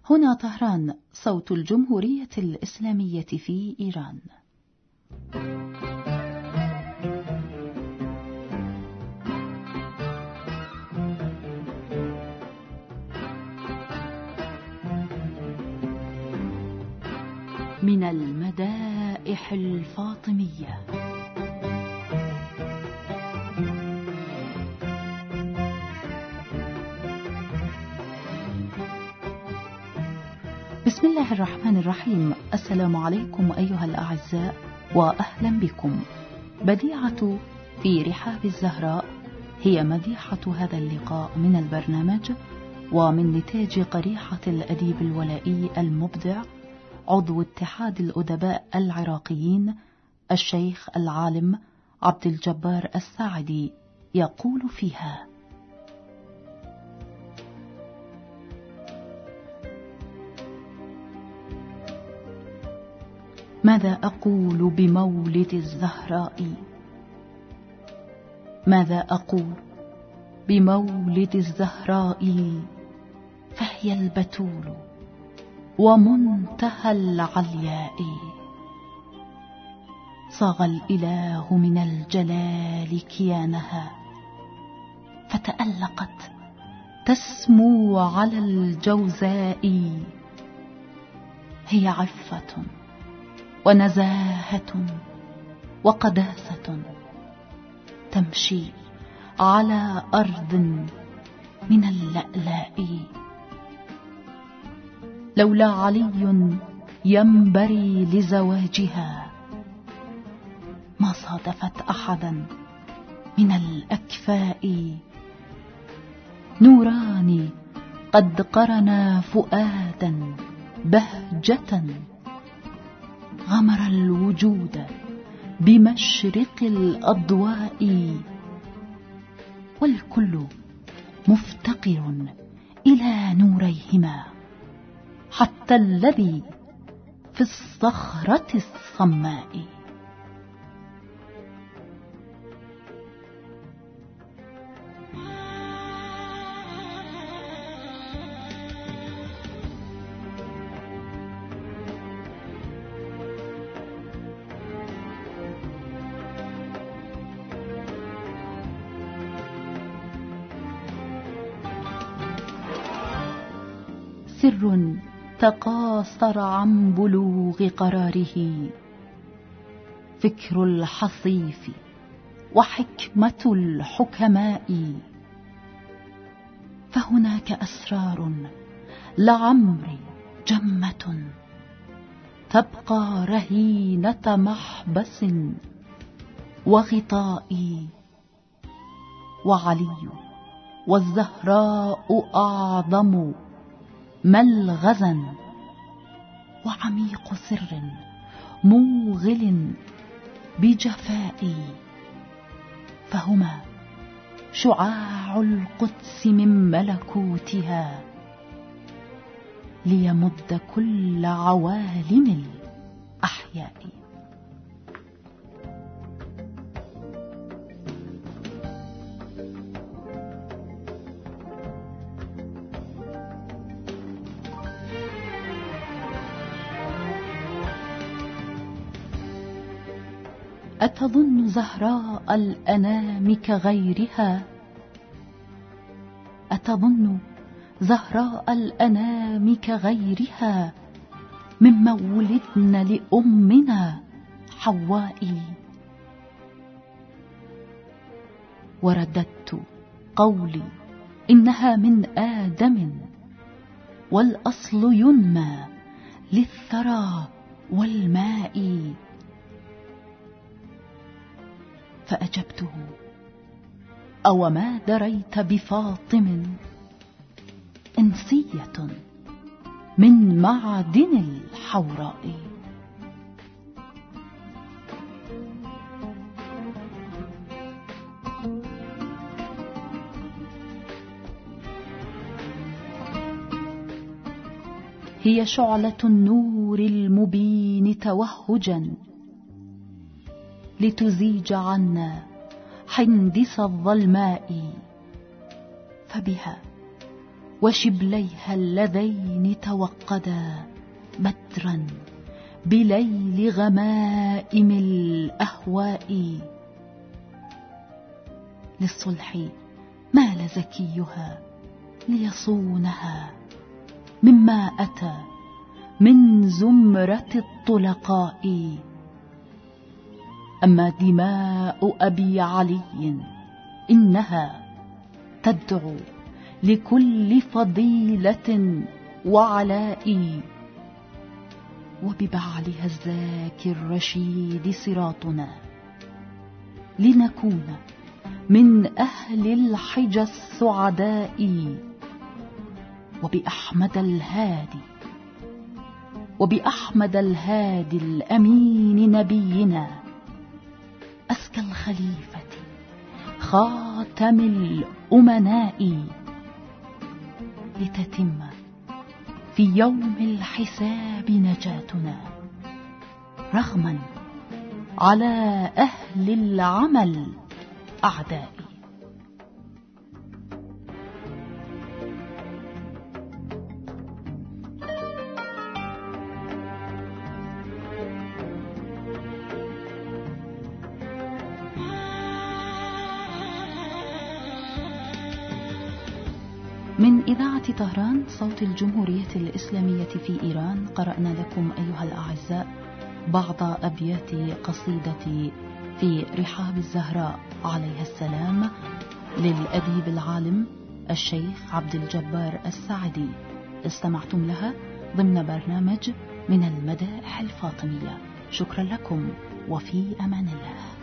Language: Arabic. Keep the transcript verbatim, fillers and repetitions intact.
هنا طهران، صوت الجمهورية الإسلامية في إيران. من المدائح الفاطمية. بسم الله الرحمن الرحيم. السلام عليكم أيها الأعزاء وأهلا بكم. بديعة في رحاب الزهراء هي مديحة هذا اللقاء من البرنامج، ومن نتاج قريحة الأديب الولائي المبدع عضو اتحاد الأدباء العراقيين الشيخ العالم عبد الجبار الساعدي، يقول فيها: ماذا أقول بمولد الزهراء؟ ماذا أقول بمولد الزهراء؟ فهي البتول ومنتهى العلياء. صاغ الإله من الجلال كيانها، فتألقت تسمو على الجوزاء. هي عفة ونزاهة وقداسة، تمشي على أرض من اللألاء. لولا علي ينبري لزواجها، ما صادفت أحدا من الأكفاء. نوران قد قرنا فؤادا بهجة، غمر الوجود بمشرق الأضواء. والكل مفتقر إلى نوريهما، حتى الذي في الصخرة الصماء. سر تقاصر عن بلوغ قراره، فكر الحصيف وحكمة الحكماء. فهناك أسرار لعمري جمة، تبقى رهينة محبس وغطاء. وعلي والزهراء أعظم ملغزا، وعميق سر موغل بجفائي. فهما شعاع القدس من ملكوتها، ليمد كل عوالم الأحياء. أتظن زهراء الأنام كغيرها؟ أتظن زهراء الأنام كغيرها مما ولدن لأمنا حواء؟ ورددت قولي إنها من آدم، والأصل ينمى للثرى والماء. فأجبته: أو ما دريت بفاطم؟ إنسية من معدن الحوراء. هي شعلة النور المبين توهجا، لتزيج عنا حندس الظلماء. فبها وشبليها اللذين توقدا بدرا بليل غمائم الأهواء. للصلح مال زكيها ليصونها مما أتى من زمرة الطلقاء. أما دماء أبي علي إنها تدعو لكل فضيلة وعلاء، وببعلها الزاكي الرشيد صراطنا لنكون من أهل الحجى السعداء. وبأحمد الهادي وبأحمد الهادي الأمين نبينا أزكى الخليفة خاتم الأمناء، لتتم في يوم الحساب نجاتنا رغما على أهل العمل أعدائي. من إذاعة طهران صوت الجمهورية الإسلامية في إيران، قرأنا لكم أيها الأعزاء بعض أبيات قصيدة في رحاب الزهراء عليها السلام للأديب العالم الشيخ عبد الجبار السعدي. استمعتم لها ضمن برنامج من المدائح الفاطمية. شكرا لكم وفي أمان الله.